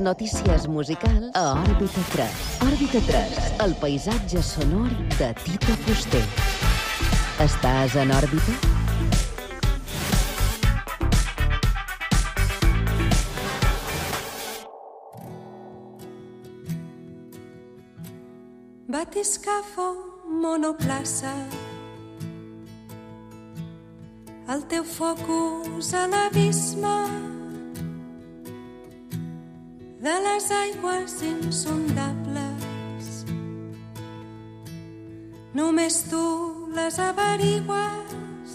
notícies musicals a Òrbita 3. Òrbita 3, el paisatge sonor de Tito Fuster. Estàs en òrbita? Batiscafo, monoplaça, el teu focus a l'abisme de les aigües insondables. Només tu les averigües.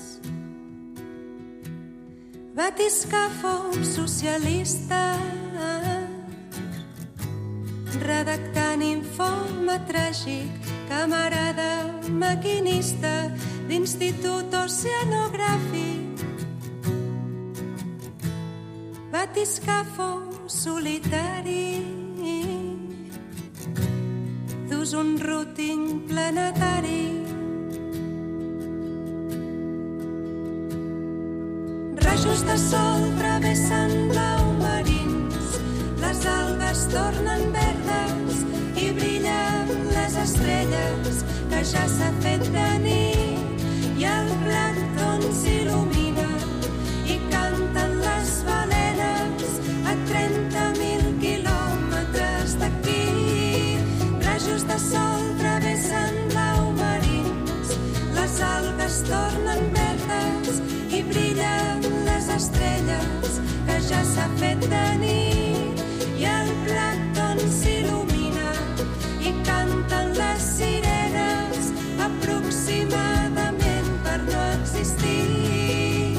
Batiscafo, socialista, redactant informe tràgic, camarada maquinista d'institut oceanogràfic. Batiscafo, solitari, dus un routing planetari. Rajos de sol travessen blau marins, les algues tornen verdes i brillen les estrelles que ja s'ha fet de nit i el plàncton s'il·lumina i canten les balenes a 30.000 quilòmetres d'aquí. Rajos de sol travessen blau marins, les algues tornen verdes i brillen les estrelles que ja s'ha fet de nit i el plàncton s'il·lumina i canten les sirenes aproximadament per no existir.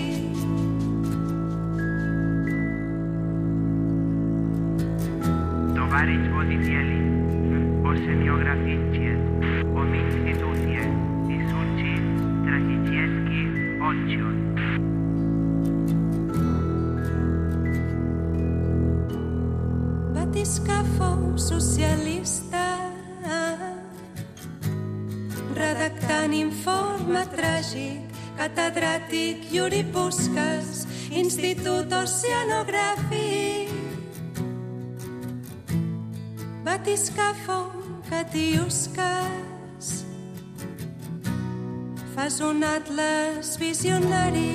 Tovarищ водители, oceanografie, om instytucie i suci tragicieski odciot. Batiscafo, socialista, redactant informe tràgic, catedràtic Yuri Puskas, institut oceanogràfic. Batiscafo, Katiuskas, fas un atles visionari.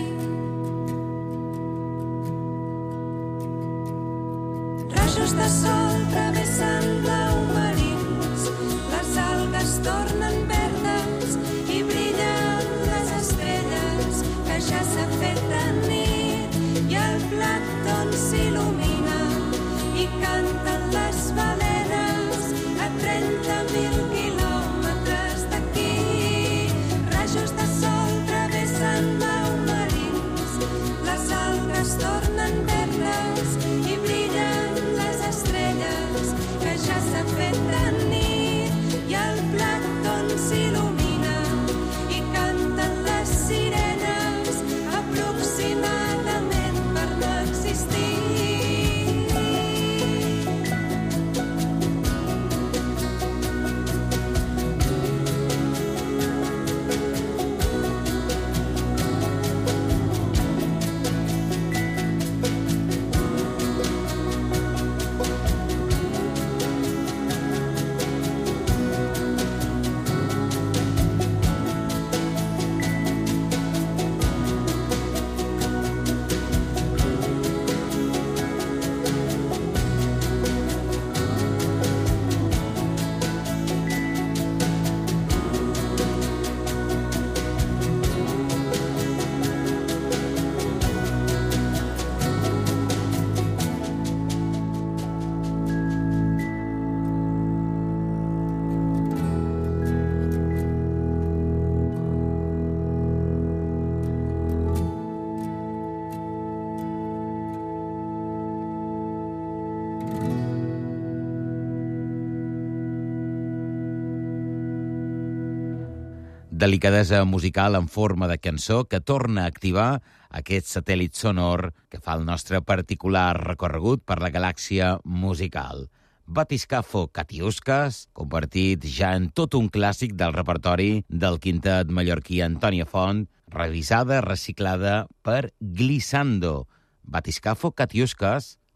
Rajos de sol travessen blau marins, les algues tornen verdes i brillen les estrelles que ja s'ha fet de nit i el plàncton s'il·lumina i canten les balenes a 30.000 quilòmetres d'aquí. Rajos de sol travessen blau marins, les algues tornen verdes i brillen les estrelles que ja s'ha fet de nit i el plàncton s'il·lumina i canten les sirenes aproximadament per no existir. Delicadesa musical en forma de cançó que torna a activar aquest satèl·lit sonor que fa el nostre particular recorregut per la galàxia musical. Batiscafo Katiuskas, convertit ja en tot un clàssic del repertori del quintet mallorquí Antònia Font, revisada, reciclada per Glissando. Batiscafo Katiuskas,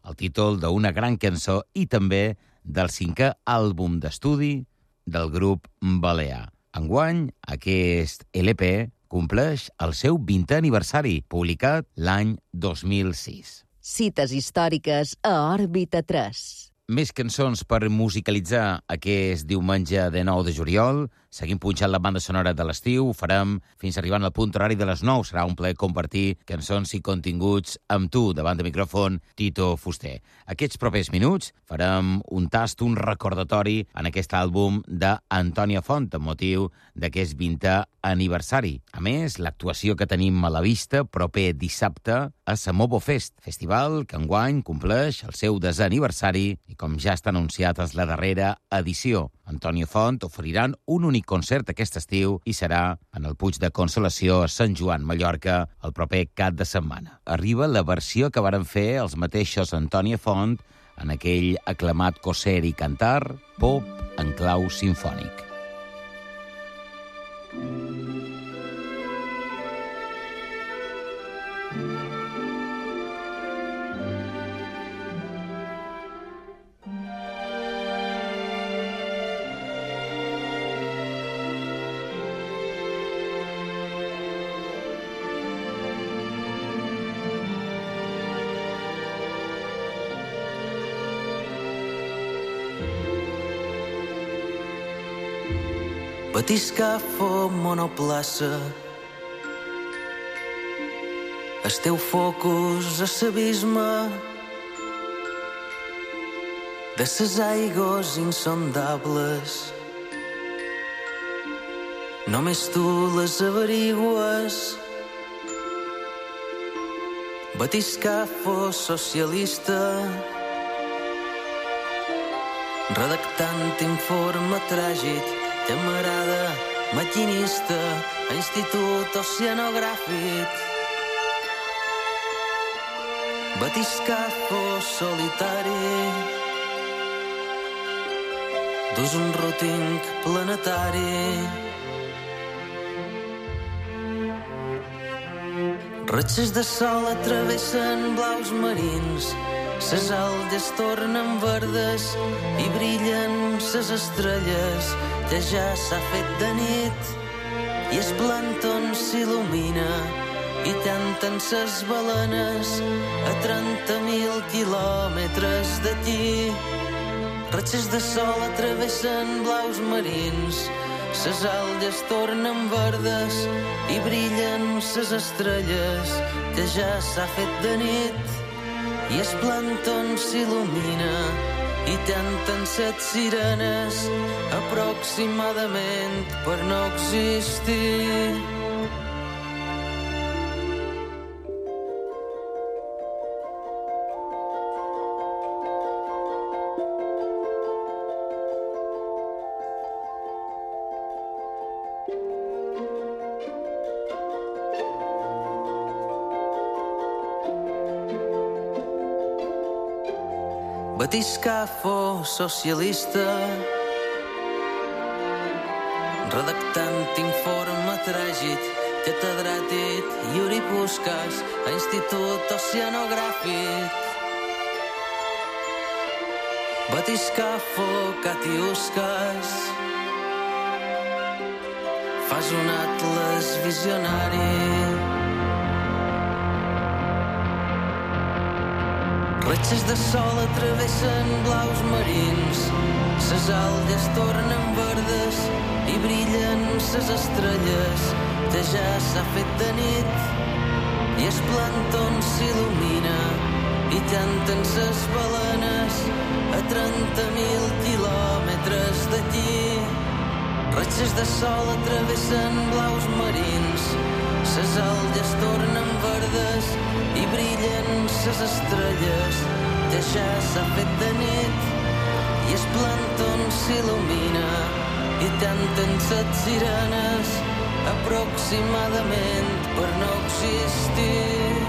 el títol d'una gran cançó i també del 5è àlbum d'estudi del grup Balear. Enguany, aquest LP compleix el seu 20è aniversari, publicat l'any 2006. Cites històriques a Òrbita 3. Més cançons per musicalitzar aquest diumenge de 9 de juliol. Seguim punxant la banda sonora de l'estiu. Ho farem fins arribant al punt horari de les 9. Serà un plaer compartir cançons i continguts amb tu, davant de micròfon, Tito Fuster. Aquests propers minuts farem un tast, un recordatori en aquest àlbum d'Antònia Font, amb motiu d'aquest 20è aniversari. A més, l'actuació que tenim a la vista proper dissabte a Samovo Fest, festival que enguany compleix el seu 10è aniversari i, com ja està anunciat, és la darrera edició. Antònia Font oferiran un únic concert aquest estiu i serà en el Puig de Consolació a Sant Joan, Mallorca, el proper cap de setmana. Arriba la versió que varen fer els mateixos Antònia Font en aquell aclamat Coser i Cantar, pop en clau simfònic. Batiscafo, monoplaça, el teu focus a l'abisme de ses aigües insondables. Només tu les averigües. Batiscafo, socialista, redactant informe tràgic, camarada, maquinista, a institut oceanogràfic. Batiscafo solitari, dus un routing planetari. Ratxes de sol atravessen blaus marins, ses algues tornen verdes i brillen ses estrelles, que ja s'ha fet de nit i el plàncton s'il·lumina i canten ses balenes a 30.000 quilòmetres d'aquí. Ratxes de sol atravessen blaus marins, ses algues tornen verdes i brillen ses estrelles, que ja s'ha fet de nit i el plàncton s'il·lumina i canten set sirenes aproximadament per no existir. Batiscafo socialista, redactant informe tràgic, catedràtic Yuri Puskás a Institut Oceanogràfic. Batiscafo Katiuskas, fas un atles visionari. Ratxes de sol atravessen blaus marins, ses algues tornen verdes i brillen ses estrelles, que ja s'ha fet de nit i el plàncton s'il·lumina i canten ses balenes a 30.000 quilòmetres d'aquí. Ratxes de sol atravessen blaus marins, ses algues tornen verdes i brillen ses estrelles, que ja s'ha fet de nit i el plàncton s'il·lumina i canten set sirenes aproximadament per no existir.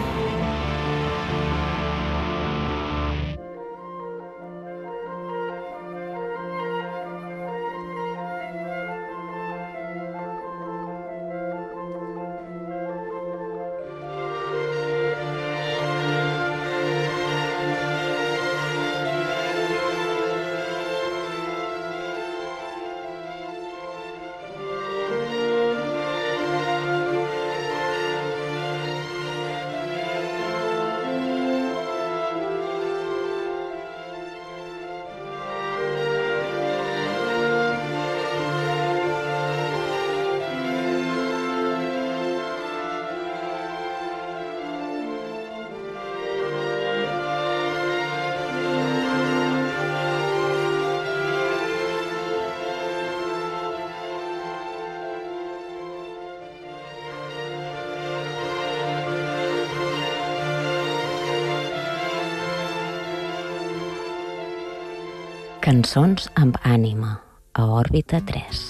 Cançons amb ànima, a Òrbita 3.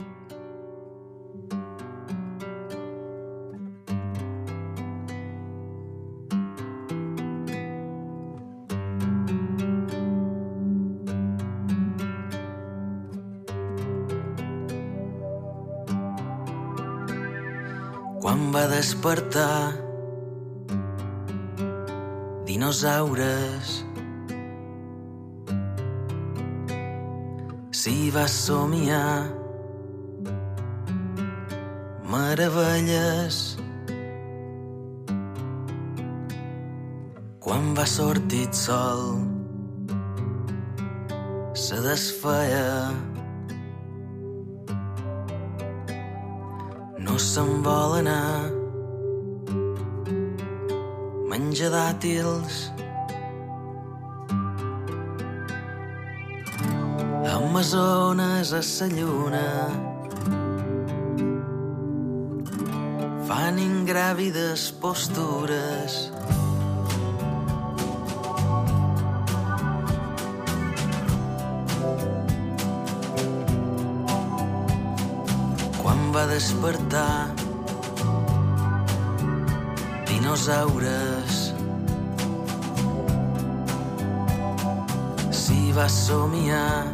Quan va despertar, dinosaures, si va somiar meravelles. Quan va sortir el sol, se desfeia. No se'n vol anar, menja dàtils. Amazones a sa lluna fan ingràvides postures. Quan va despertar, dinosaures, si va somiar,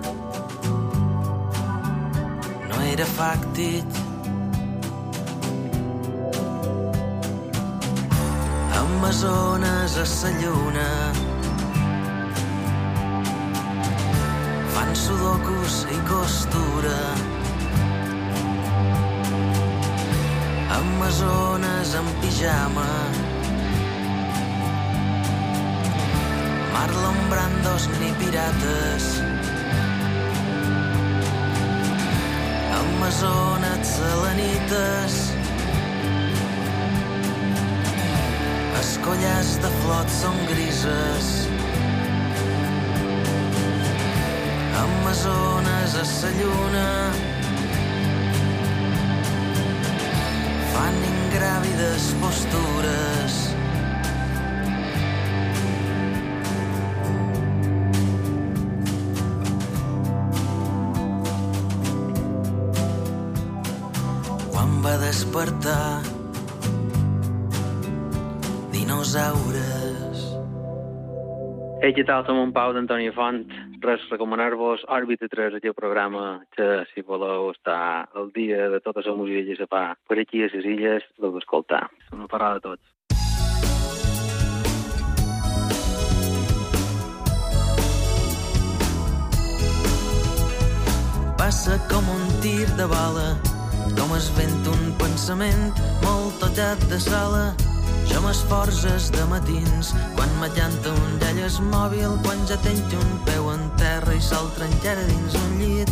no era fàctic. Amazones a sa lluna fan sudokus i costura. Amazones en pijama, Marlon Brandos ni pirates. Amazones selenites, els collars de flot són grises. Amazones a sa lluna fan ingràvides postures. Quan va despertar, dinosaures. Hey, què tal? Som en Pau d'Antoni Font. Res, recomanar-vos Òrbita 3, aquest programa que, si voleu estar al dia de tota la música que se fa per aquí a les illes, l'heu d'escoltar. Una parada a tots. Passa com un tir de bala, com es vent un pensament molt tocat de sala. Jo m'esforces de matins, quan m'allanta un llelles mòbil, quan ja tenc un peu en terra i l'altre encara dins un llit.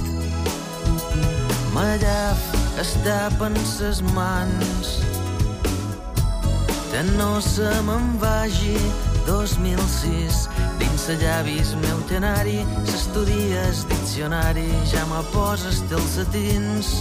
M'allaf, es tapen ses mans, que no se me'n vagi 2006. Dins de llavis meu llenari, s'estudies diccionari, ja me poses els satins.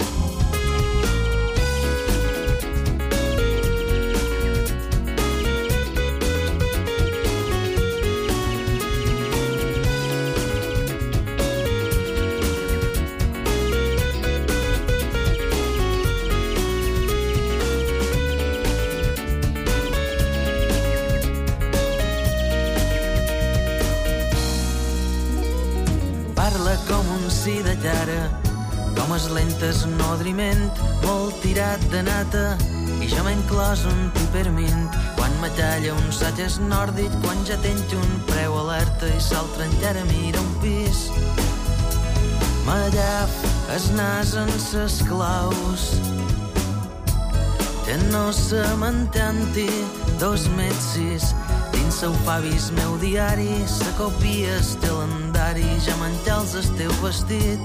De llara, com es lentes nodriment, molt tirat de nata, i jo m'he enclòs un pipermint, quan me talla un satges nòrdic, quan ja tenc un preu alerta i l'altre encara mira un pis. M'allaf es nas en ses claus, que no se m'entanti 2,6 m. Dins seu favis meu diari, se copia el calendari, ja m'encalç el teu vestit.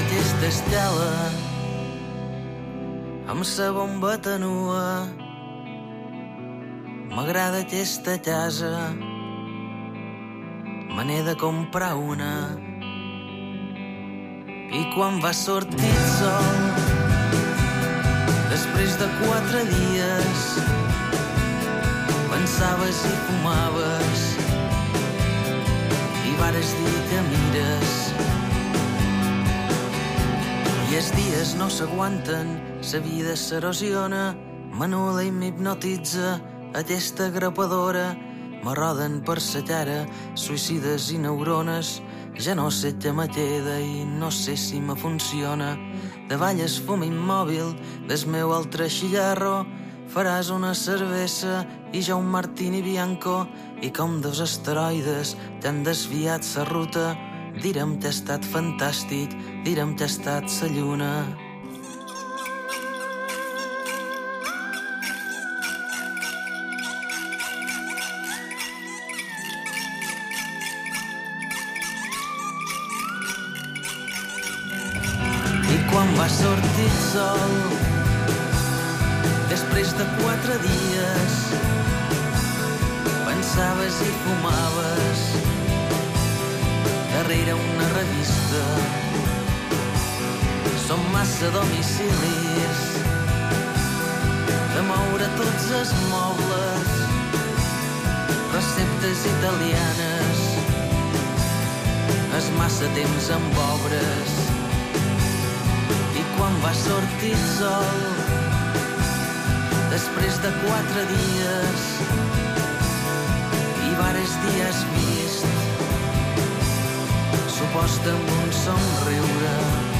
amb sa bomba tenua. M'agrada aquesta casa, me n'he de comprar una. I quan va sortir el sol, després de 4 dies, pensaves i fumaves, i vares dir que mires. I els dies no s'aguanten, sa vida s'erosiona, m'anul·la i m'hipnotitza aquesta grapadora. M'arroden per sa cara suïcides i neurones. Ja no sé què me queda i no sé si me funciona. Davall el fum immòbil del meu altre xillarro faràs una cervesa i jo un martini bianco, i com 2 asteroides t'han desviat sa ruta. Direm que ha estat fantàstic, direm que ha estat sa lluna. Quan va sortir el sol, després de 4 dies, pensaves i fumaves darrere una revista. Som massa domicilis de moure tots els mobles, receptes italianes, és massa temps amb obres. Quan va sortir el sol, després de 4 dies, i vares dies vist, suposta amb un somriure.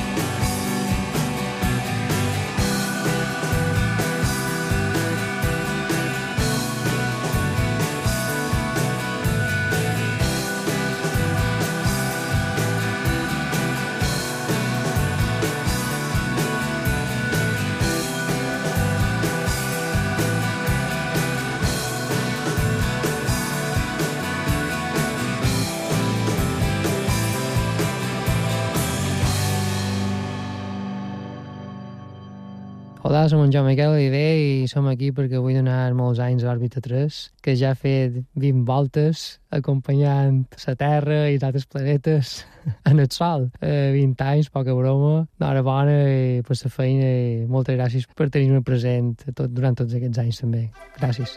Hola, som en Joan Miquel Oliver i som aquí perquè vull donar molts anys a Òrbita 3, que ja ha fet 20 voltes acompanyant la Terra i d'altres planetes en el Sol. 20 anys, poca broma, enhorabona per la feina i moltes gràcies per tenir-me present durant tots aquests anys també. Gràcies.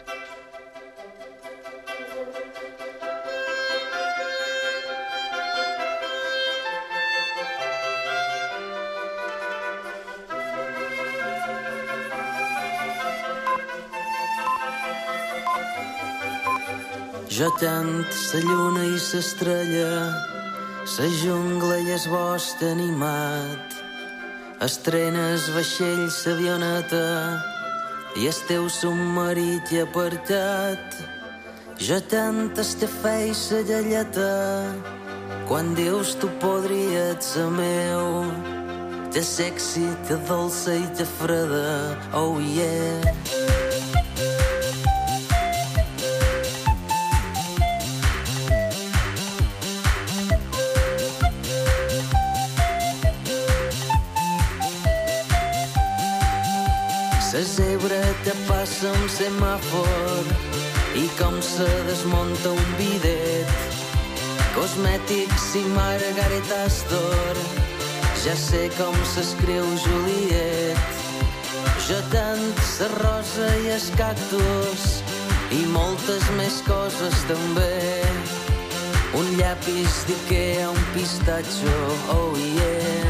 Jo tant sa lluna i s'estrella, sa jungla i es bosc animat, estrenes vaixell s'avioneta i el teu submarí t'hi ha apartat. Jo tant el cafè i sa galleta, quan dius tu podries ser meu, te sexy, te dolça i te freda, oh yeah. La zebra te passa un semàfor i com se desmunta un bidet. Cosmètics i Margaret Astor, ja sé com s'escriu Juliet. Jo tant la rosa i el cactus i moltes més coses també. Un llapis d'Ikea, un pistatxo, oh yeah.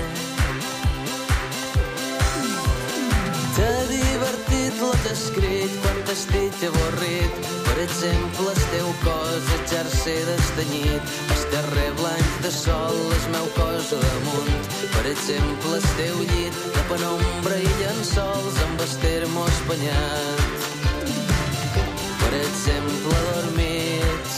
T'ha divertit lo que escrit quan t'estic avorrit. Per exemple, el teu cos, el jersei destanyit, el terrer blanc de sol, el meu cos damunt. Per exemple, el teu llit de penombra i llençols amb el termo espanyat. Per exemple, dormits.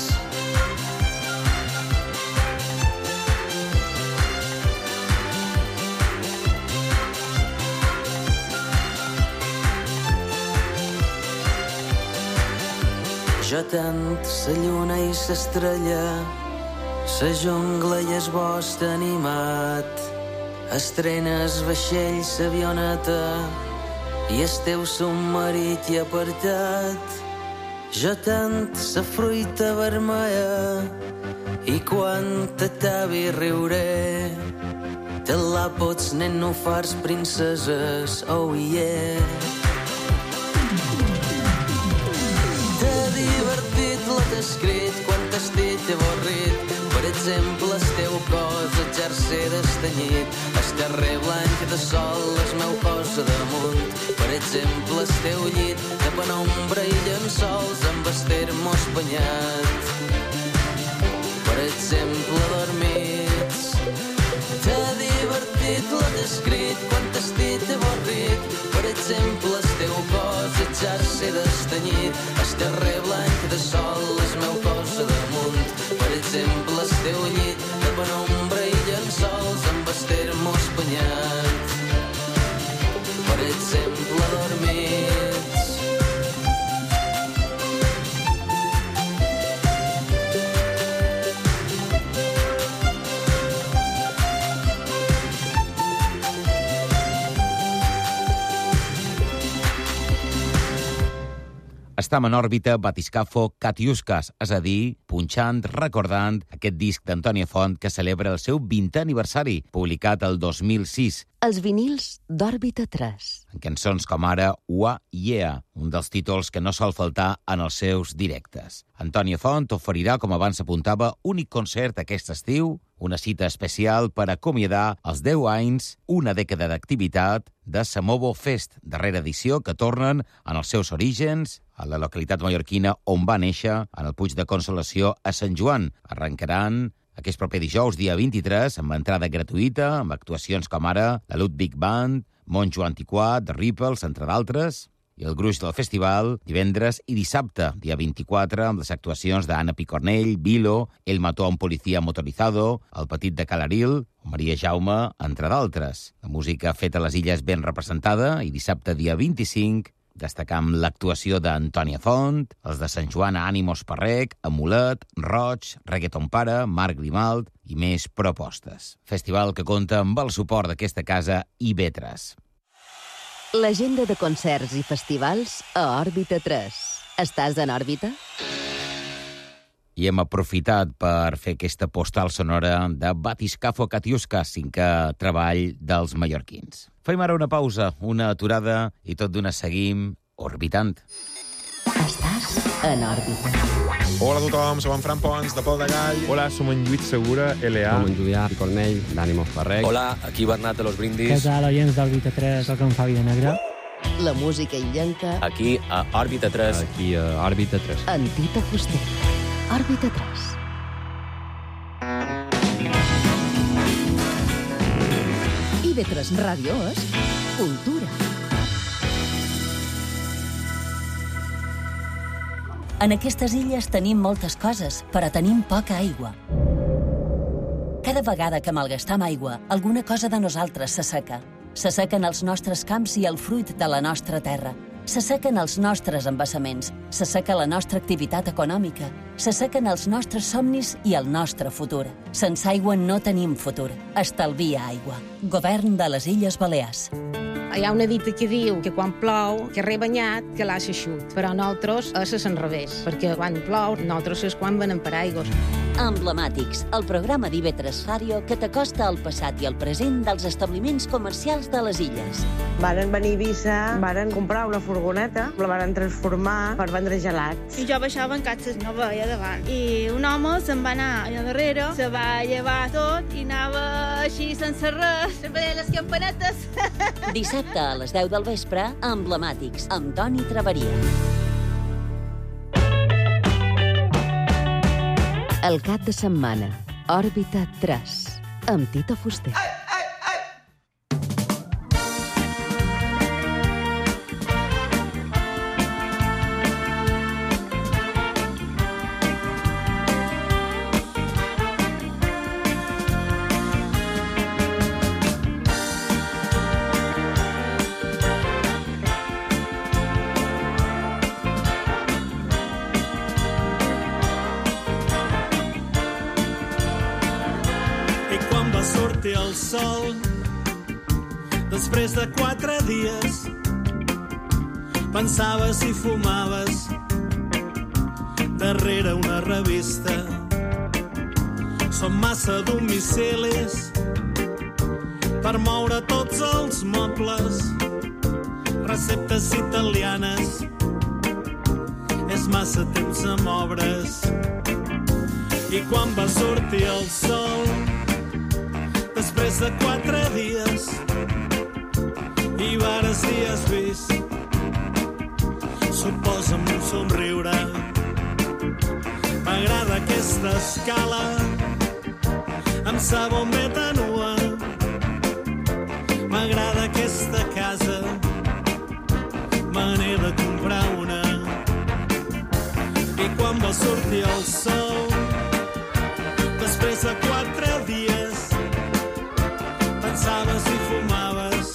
Jo tant sa lluna i s'estrella, sa jungla i es bosc animat, estrenes vaixell s'avioneta i el teu submarit i apartat. Jo tant sa fruita vermella i quan t'acabi riuré. Te la pots nenufars princeses, oh yeah. T'ha divertit la t'ha escrit quan t'estic avorrit. Per exemple, el teu cos exercer destanyit, el carrer blanc de sol, el meu cos damunt. Per exemple, el teu llit de penombra i llençols amb el termos banyat. Per exemple, dormits. T'ha divertit la t'ha escrit quan t'estic avorrit. Per exemple, el teu cos exercer destanyit, el carrer blanc de sol, el meu cos damunt. Per exemple, el teu llit de penombra i llençols amb el termos banyat. Per exemple, dormits. Estem en òrbita Batiscafo Katiuskas, és a dir, punxant, recordant aquest disc d'Antònia Font que celebra el seu 20è aniversari, publicat el 2006. Els vinils d'Òrbita 3. En cançons com ara Ua Yeah, un dels títols que no sol faltar en els seus directes. Antònia Font oferirà, com abans apuntava, únic concert aquest estiu, una cita especial per acomiadar els 10 anys, una dècada d'activitat de Samovo Fest, darrera edició que tornen en els seus orígens, a la localitat mallorquina on va néixer, en el Puig de Consolació a Sant Joan. Arrencaran aquest proper dijous, dia 23, amb entrada gratuïta, amb actuacions com ara la Ludwig Band, Monjo Antiquat, The Ripples, entre d'altres, i el gruix del festival divendres i dissabte, dia 24, amb les actuacions d'Anna Picornell, Vilo, El mató a un policía motorizado, El petit de Calaril, o Maria Jaume, entre d'altres. La música feta a les illes ben representada, i dissabte, dia 25, destacam l'actuació d'Antònia Font, els de Sant Joan a Ànimos Parrec, Amulet, Roig, Reggaeton Pare, Marc Grimald i més propostes. Festival que compta amb el suport d'aquesta casa IB3. L'agenda de concerts i festivals a Òrbita 3. Estàs en òrbita? I hem aprofitat per fer aquesta postal sonora de Batiscafo Katiuskas, 5è treball dels mallorquins. Fem ara una pausa, una aturada, i tot d'una seguim orbitant. Estàs en òrbita. Hola a tothom, som en Fran Pons, de Pol de Gall. Hola, som en Lluís Segura, LA. Som en Julià Cornell, d'Ànimos Parrec. Hola, aquí Bernat de Los Brindis. Què tal, oients d'Òrbita 3, soc en Fabi de Negre. La música illenca Aquí a Òrbita 3. Aquí a Òrbita 3. en Tito Fuster. Òrbita 3. IB3 Ràdio és cultura. En aquestes illes tenim moltes coses, però tenim poca aigua. Cada vegada que malgastam aigua, alguna cosa de nosaltres s'asseca. S'assequen els nostres camps i el fruit de la nostra terra. S'assequen els nostres embassaments, s'asseca la nostra activitat econòmica, s'assequen els nostres somnis i el nostre futur. Sense aigua no tenim futur. Estalvia aigua. Govern de les Illes Balears. Hi ha una dita que diu que quan plou, que rebanyat, que l'ha eixut. Però nosaltres és l'enrevés, perquè quan plou, nosaltres és quan venem per aigües. Emblemàtics, el programa d'IB3 Ràdio que t'acosta al passat i al present dels establiments comercials de les illes. Varen venir a Eivissa, varen comprar una furgoneta, la varen transformar per vendre gelats. I jo baixava en catxes, no veia davant. I un home se'n va anar allà darrere, se va llevar tot i anava així sense res, sempre deia les campanetes. Dissabte a les 10 del vespre, Emblemàtics, amb Toni Traveria. El cap de setmana, Òrbita 3, amb Tito Fuster. El sol després de 4 dies pensaves i fumaves darrere una revista. Són massa domicilis per moure tots els mobles, receptes italianes, és massa temps amb obres. I quan va sortir el sol, després de 4 dies, i vares dies vist, suposa'm un somriure. M'agrada aquesta escala amb sa bombeta nua. M'agrada aquesta casa, me n'he de comprar una. I quan va sortir el sol, després de 4 dies, pensaves i fumaves,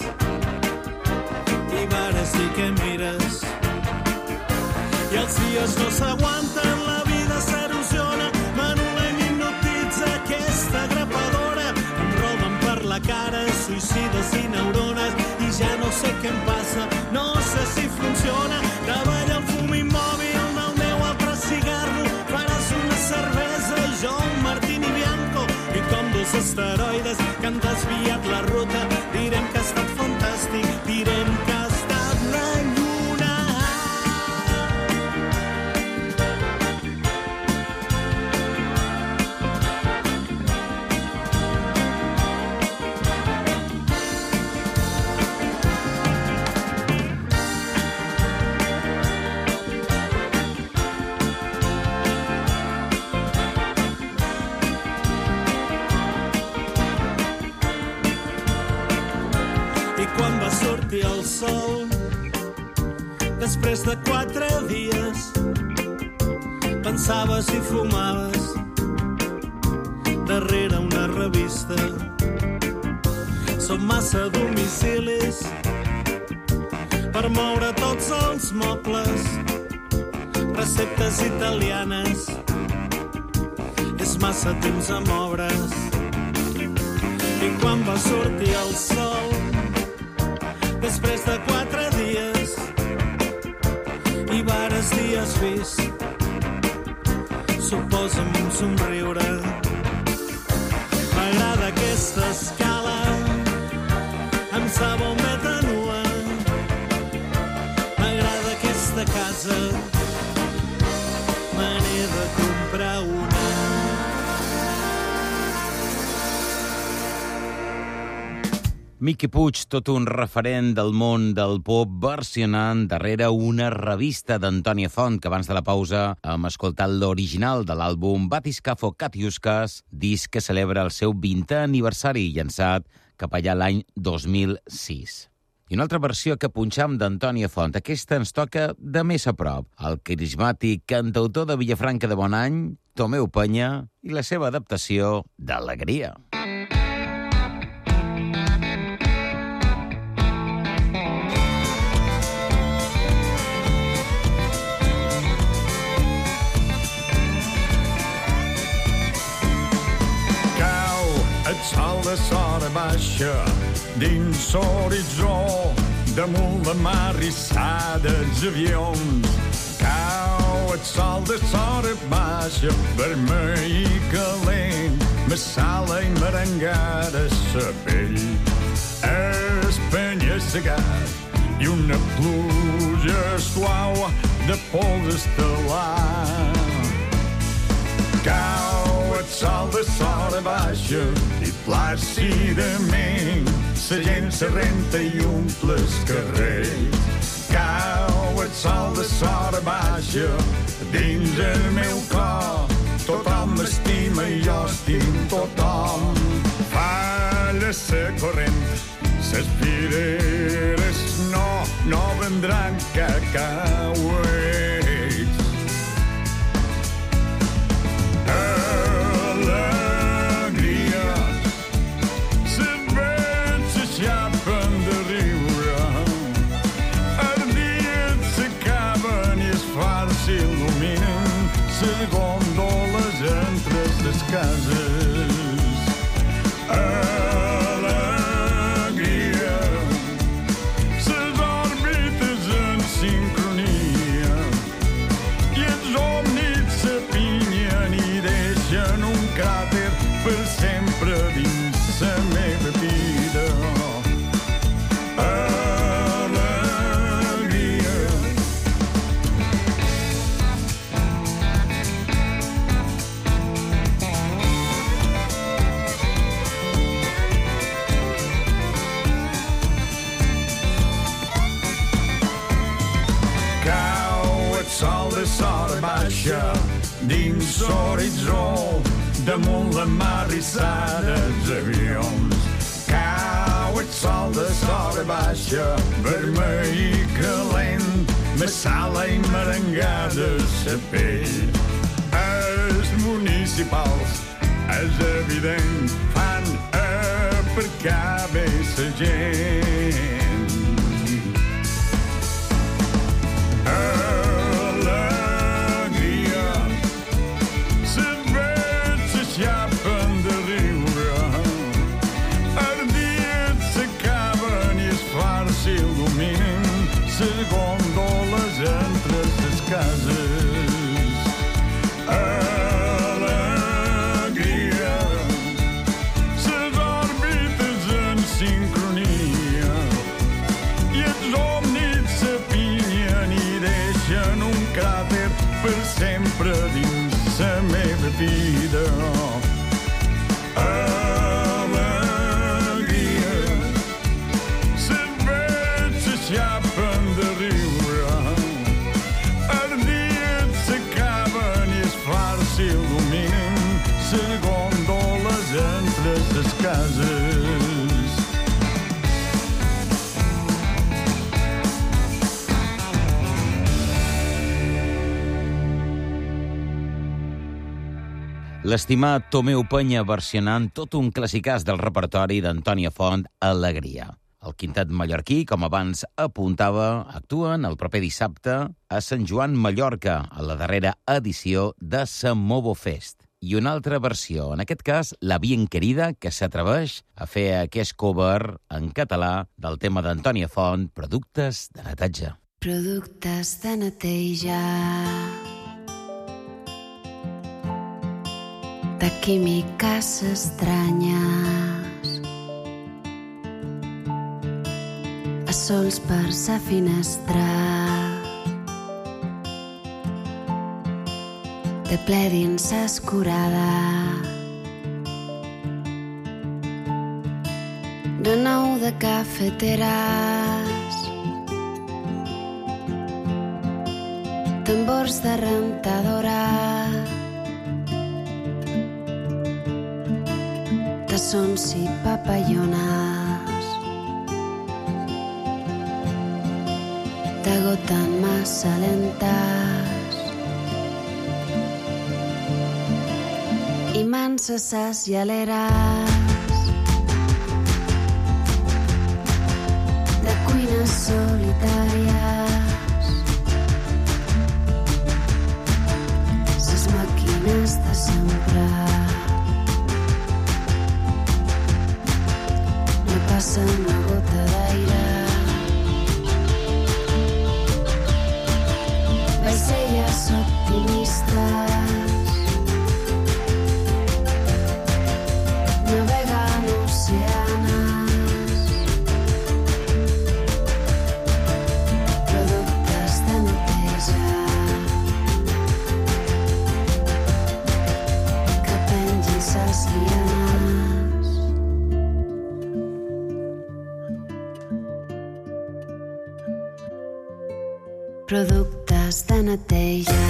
i vares dir que mires. I els dies no s'aguanten, la vida s'erosiona, m'anul·la i m'hipnotitza aquesta grapadora. Em roben per la cara suïcides i neurones, i ja no sé què em passa, no sé si funciona. Davalla el fum immòbil del meu altre cigarro, faràs una cervesa, jo un martini bianco, i com dos asteroides que han desviat la ruta, direm que ha estat fantàstic, direm que ha estat la lluna. El sol, després de 4 dies, pensaves i fumaves darrere una revista. Són massa domicilis per moure tots els mobles, receptes italianes, és massa temps amb obres. I quan va sortir el sol, després de 4 dies, i vares dies vist, suposa'm un somriure. M'agrada aquesta escala amb sa bombeta nua. M'agrada aquesta casa, me n'he de comprar una. Miqui Puig, tot un referent del món del pop, versionant darrere una revista d'Antònia Font, que abans de la pausa hem escoltat l'original de l'àlbum Batiscafo Katiuskas, disc que celebra el seu 20è aniversari, llançat cap allà l'any 2006. I una altra versió que punxam d'Antònia Font, aquesta ens toca de més a prop, el carismàtic cantautor de Vilafranca de Bonany, Tomeu Penya, i la seva adaptació d'Alegria. Sol de sora baixa dins l'horitzó, damunt la mar rissada els avions. Cau el sol de sora baixa, vermell i calent, massala i merengada sa pell. Es penya-segat i una pluja suau de pols estel·lar. Cau el sol de sora baixa i plàcidament la gent se renta i omple els carrers. Cau el sol de sora baixa dins el meu cor, tothom m'estima i jo estim tothom. Falla la corrent, les pireres no vendran cacauets. Les gondoles entre les cases. Alegria, les òrbites en sincronitat. per sempre dins la meva vida. Alegria. Cau el sol de sort baixa dins l'horitzó, damunt la mar rissada els avions. Cau el sol de sort baixa, vermell i calent, massala i merengada sa pell. Els municipals, és evident, fan aparcar bé sa gent. Alegria, ses veig s'aixapen de riure, els dies s'acaben i els fars s'il·luminen, ses gondoles entre ses cases. Alegria, ses òrbites en sincronia i els òmnids s'apinyen i deixen un cràter per sempre dins la meva vida. Alegria, ses veig s'aixapen de riure, els dies s'acaben i els fars s'il·luminen, ses gondoles entre ses cases. L'estimat Tomeu Penya versionant tot un classicàs del repertori d'Antònia Font, Alegria. El quintet mallorquí, com abans apuntava, actuen el proper dissabte a Sant Joan, Mallorca, a la darrera edició de sa Movo Fest. I una altra versió, en aquest cas, la Bien Querida, que s'atreveix a fer aquest cover en català del tema d'Antònia Font, Productes de neteja. Productes de neteja, de químiques estranyes, a sols per sa finestra, de ple dins escurada, de nou de cafeteres, tambors de rentadora, de sons i papallones, de goten massa lentes i manses ses llaleres, de cuines solitàries, ses màquines de sempre. Passa una gota d'aire, vaixelles optimistes, navegant oceanes, productes de neteja, que pengin ses lianes. Productes de neteja.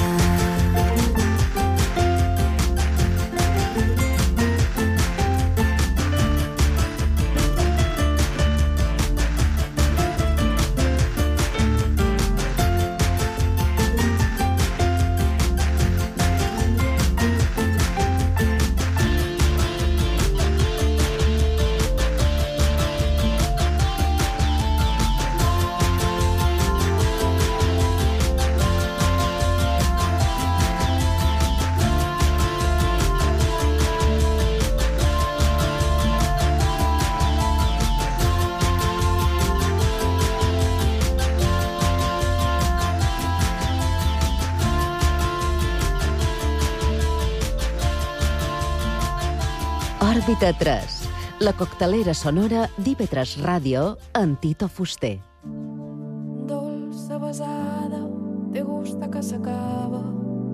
Òrbita 3, la coctelera sonora d'IV3 Ràdio amb Tito Fuster. Dolça besada, te gusta que s'acaba.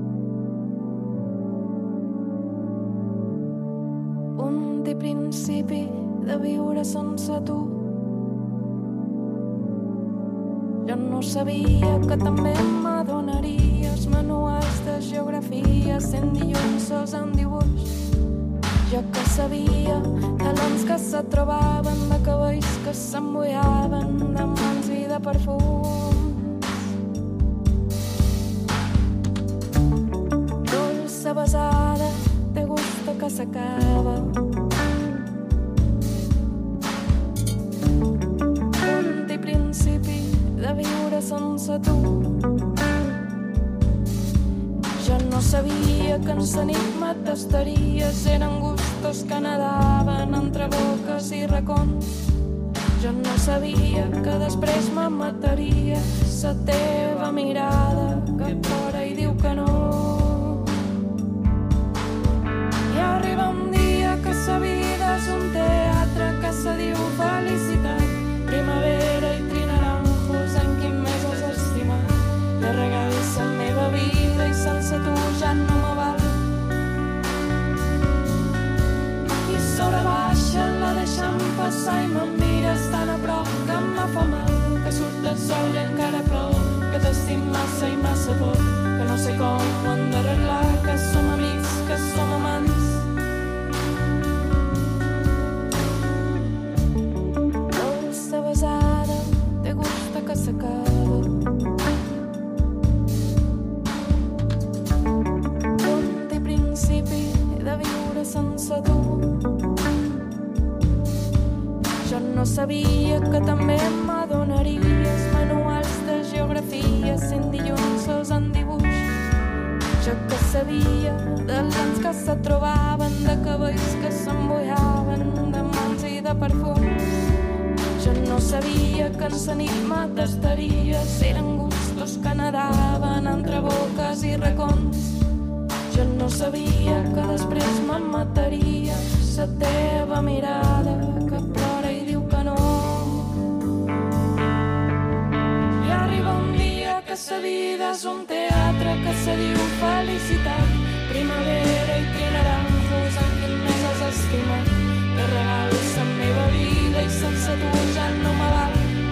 Punt i principi de viure sense tu. Jo no sabia que també m'adonaries manuals de geografia, sent dilluns en dibuix. Jo que sabia talents que se trobaven, de cabells que s'embullaven, de mans i de perfums. Dolça besada, te gusta que s'acaba. Punt i principi de viure sense tu. Jo no sabia que en sa nit m'atastaries, eren gustos que nadaven entre boques i racons. Jo no sabia que després me mataria sa teva mirada que plora i diu que no. I arriba un dia que sa vida és un teatre que se diu felicitat, primavera i trinaranjos en quin mes has estimat. Te regalis la meva vida i sense tu ja no me val. I sobre baixa la deixem passar i me'n mires tan a prop que em fa mal, que surt el sol i encara plou, que t'estim massa i massa poc, que no sé com ho hem d'arreglar, que som amics, que som amants. Dolça besada, te gusta que s'acaba. Punt i principi de viure sense tu. Jo no sabia que també m'adonaries manuals de geografia, sent dilluns en dibuix. Jo que sabia de lents que se trobaven, de cabells que s'embullaven, de mans i de perfums. Jo no sabia que en sa nit m'atastaries, eren gustos que nadaven entre boques i racons. Jo no sabia que després me'n mataria sa teva mirada que plora i diu que no. I arriba un dia que sa vida és un teatre que se diu felicitat, primavera i trinaranjos en quin mes has estimat. Te regalis la meva vida i sense tu ja no me val.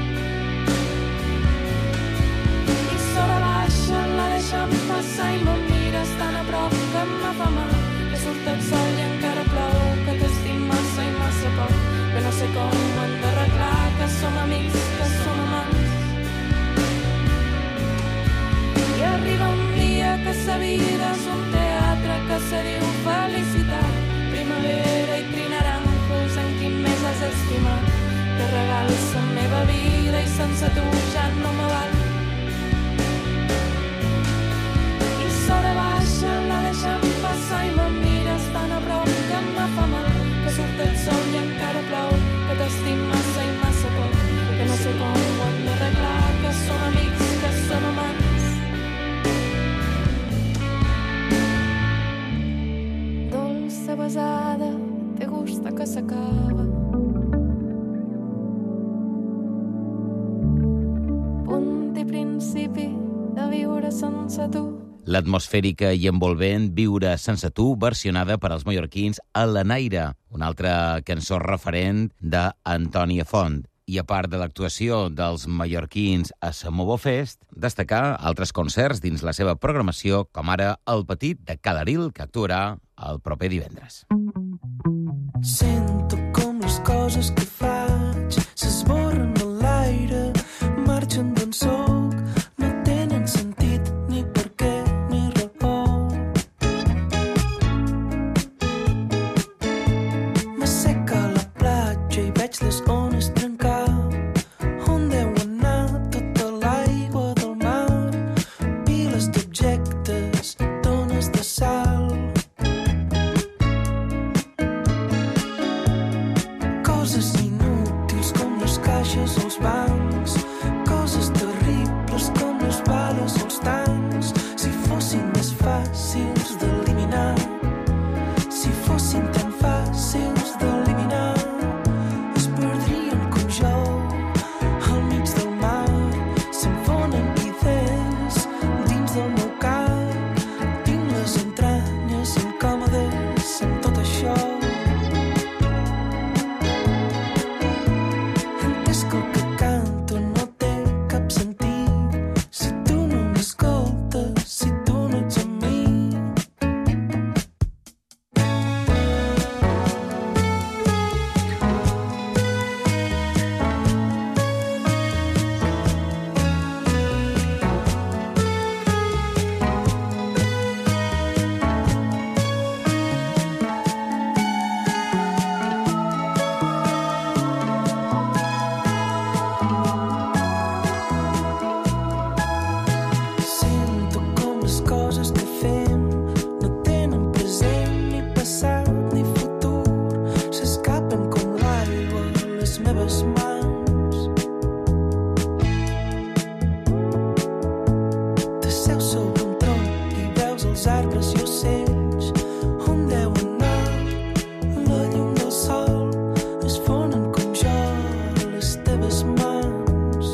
I sobre baixa la deixem passar i me'n mires tan a prop que em fa mal, que surt el sol i encara plou, que t'estim massa i massa poc, que no sé com ho hem d'arreglar, que som amics, que som amants. I arriba un dia que sa vida és un teatre que se diu felicitat, primavera i trinaranjos en quin mes has estimat. Te regalis la meva vida i sense tu ja no me val. I sobre baixa la deixem passar i me'n mires tan a prop que em fa mal, que surt el sol i encara plou, que t'estim massa i massa poc, que no sé com ho hem d'arreglar, que som amics, que som amants. Dolça besada, te gusta que s'acaba. Punt i principi de viure sense tu. L'atmosfèrica i envolvent Viure sense tu, versionada per als mallorquins a l'Enaire, una altra cançó referent d'Antònia Font. I a part de l'actuació dels mallorquins a Samovo Fest, destacar altres concerts dins la seva programació, com ara el Petit de Calaril, que actuarà el proper divendres. Sento com les coses que faig s'esborren a l'aire, marxen d'on soc, no tenen sentit ni per què ni raó. M'asseca a la platja i veig les ones trencar. On deu anar tota l'aigua del mar? Piles d'objectes, tones de sal. Coses inútils seus sobre un tronc i veus els arbres i ocells. On deu anar la llum del sol? Es fonen com jo les teves mans.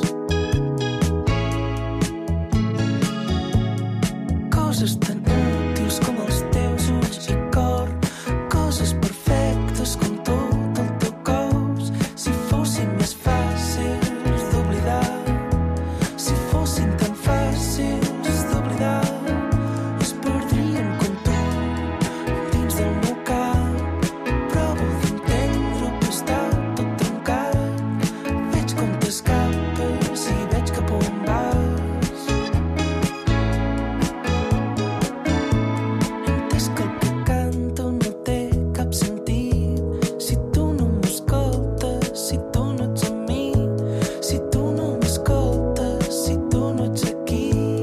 Coses tan útils com els teus ulls i cor, coses perfectes com tot el teu cos. Si fossin més fàcils d'oblidar, si fossin tan fàcils d'oblidar, es perdrien com tu dins del meu cap. Provo d'entendre però està tot trencat. Veig com t'escapes i veig cap on vas. Entès que el que canto no té cap sentit si tu no m'escoltes, si tu no ets amb mi, si tu no m'escoltes, si tu no ets aquí.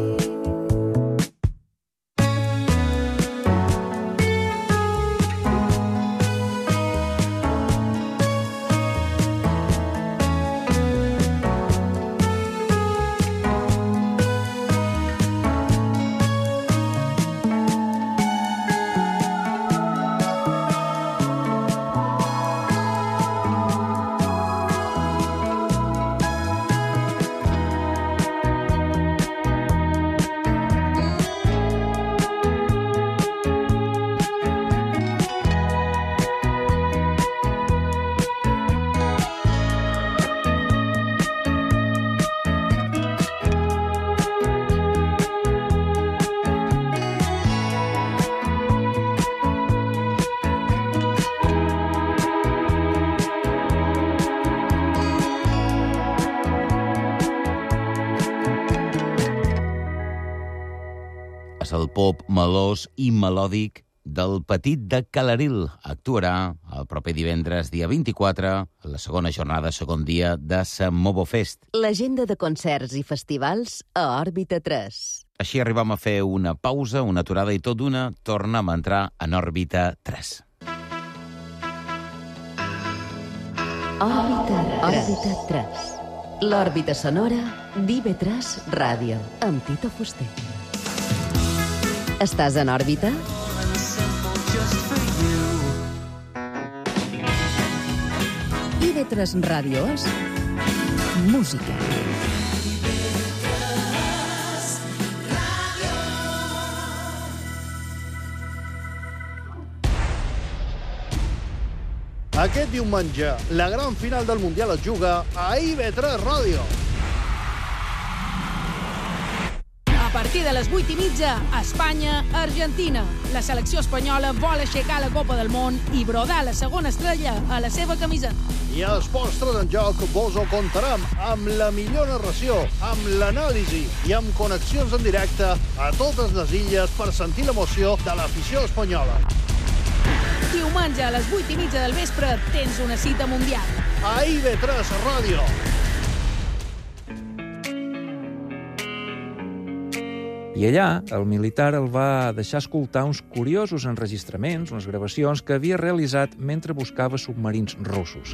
És el pop melós i melòdic del Petit de Calaril. Actuarà el proper divendres, dia 24, a la segona jornada, segon dia de Samovo Fest. L'agenda de concerts i festivals a Òrbita 3. Així arribam a fer una pausa, una aturada i tot d'una tornem a entrar en Òrbita 3. Òrbita 3. L'òrbita sonora d'IV3 Ràdio, amb Tito Fuster. Estàs en òrbita? IV3 Ràdio és música. Aquest diumenge, la gran final del Mundial es juga a IV3 Ràdio. A partir de les 8:30, Espanya-Argentina. La selecció espanyola vol aixecar la Copa del Món i brodar la segona estrella a la seva camiseta. I a Esports 3 en Joc vos ho contarem amb la millor narració, amb l'anàlisi i amb connexions en directe a totes les illes per sentir l'emoció de l'afició espanyola. Diumenge a les 8:30 del vespre tens una cita mundial. A IV3 Ràdio. I allà, el militar el va deixar escoltar uns curiosos enregistraments, unes gravacions que havia realitzat mentre buscava submarins russos.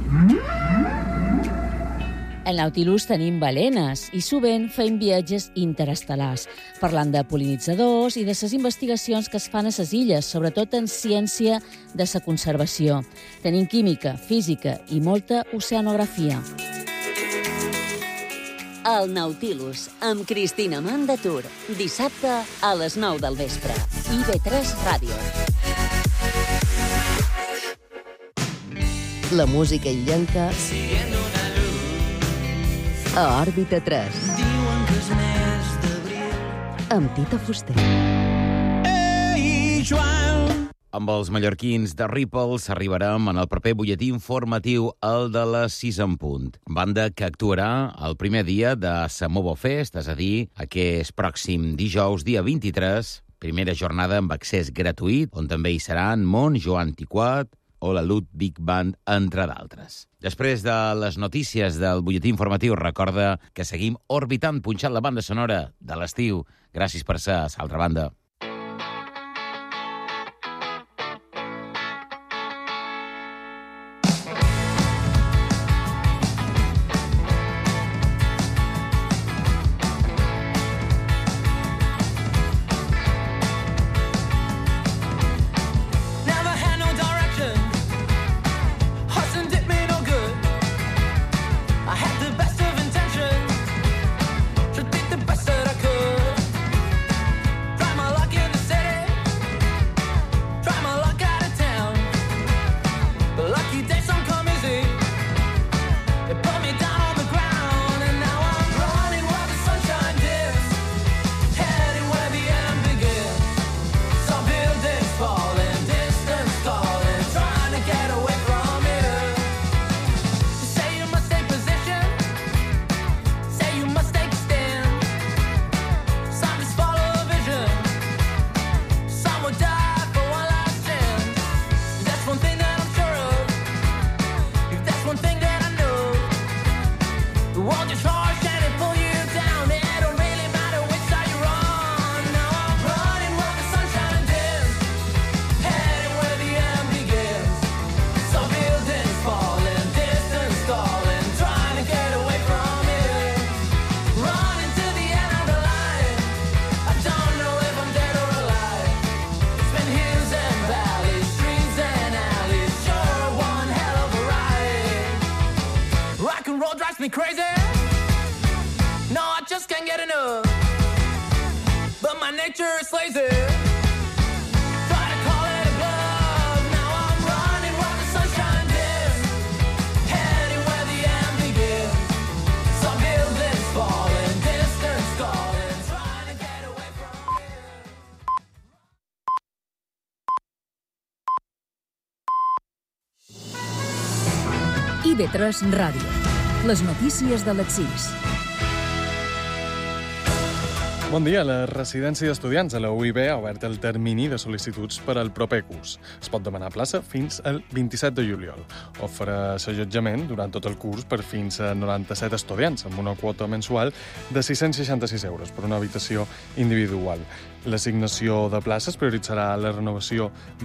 Al Nautilus tenim balenes i sovint fem viatges interestel·lars, parlant de pol·linitzadors i de les investigacions que es fan a les illes, sobretot en ciència de la conservació. Tenim química, física i molta oceanografia. El Nautilus, amb Cristina Mandatur. Dissabte a les 9 del vespre. IV3 Ràdio. La música illenca a Òrbita 3. Amb Tito Fuster. Ei, Joan! Amb els mallorquins de Ripples arribarem en el proper butlletí informatiu, el de les 6 en punt. Banda que actuarà el primer dia de Samovo Fest, és a dir, aquest pròxim dijous, dia 23, primera jornada amb accés gratuït, on també hi seran Mont Joan Tiquat o la Lut Big Band, entre d'altres. Després de les notícies del butlletí informatiu, recorda que seguim orbitant, punxant la banda sonora de l'estiu. Gràcies per ser a l'altra banda. just lazy. Try to call it a bluff. Now I'm running while the sun shines in. Heading where the end begins. Some buildings falling, distance stalling. Trying to get away from here. IB3 Ràdio. Les notícies de les 6. Bon dia. La residència d'estudiants a la UIB ha obert el termini de sol·licituds per al proper curs. Es pot demanar plaça fins al 27 de juliol. Ofereix allotjament durant tot el curs per fins a 97 estudiants, amb una quota mensual de 666 euros per una habitació individual. L'assignació de places prioritzarà la renovació